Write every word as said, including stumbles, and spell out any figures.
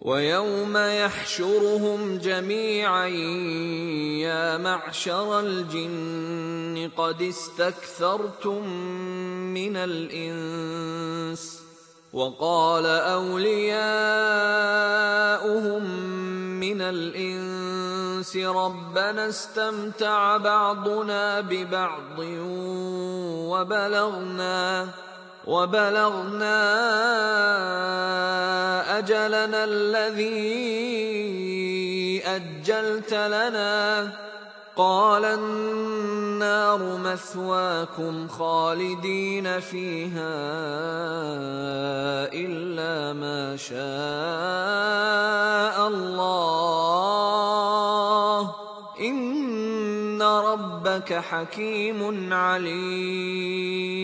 ويوم يحشرهم جميعا يا معشر الجن قد استكثرتم من الإنس وقال أولياؤهم من الإنس ربنا استمتع بعضنا ببعض وبلغنا وبلغنا أجلنا الذي أجلت لنا قال النار مثواكم خالدين فيها إلا ما شاء الله إن ربك حكيم عليم.